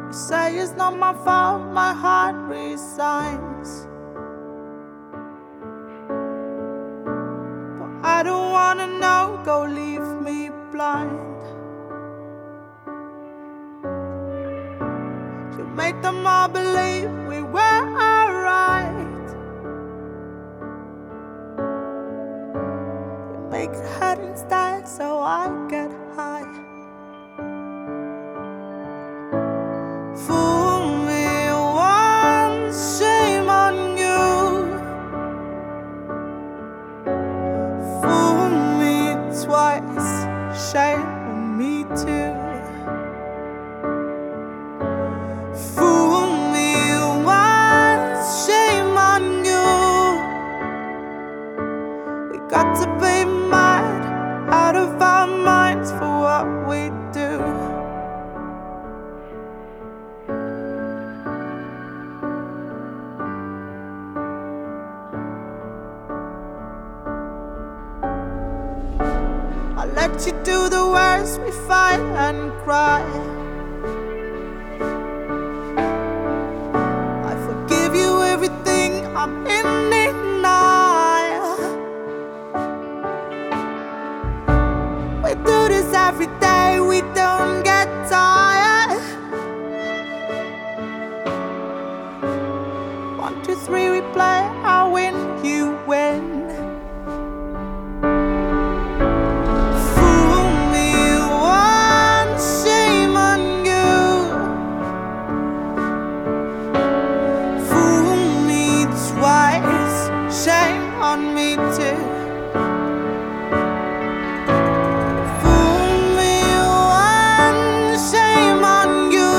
You say it's not my fault, my heart resigns. But I don't wanna know, go leave me blind. You make them all believe we were alright. You make it hard instead, so I get high. Fool me once, shame on you. Fool me twice, shame on me too. Fool me once, shame on you. We got to be mad, out of our minds for what we do. I let you do the worst, we fight and cry. I forgive you everything, I'm in denial. We do this every day, we don't get tired. 1, 2, 3, we play, I win, you win. Shame on me too. Fool me once, shame on you.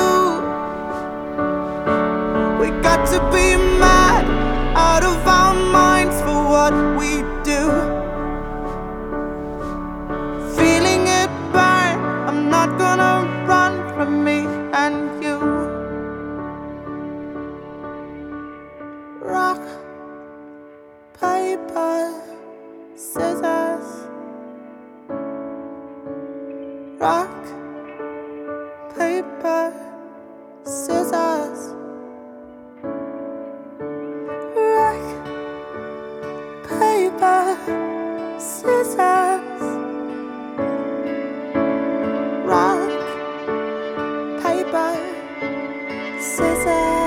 We got to be mad, out of our minds for what we do. Feeling it burn, I'm not gonna run from me and you. Rock, paper, scissors. Rock, paper, scissors. Rock, paper, scissors. Rock, paper, scissors.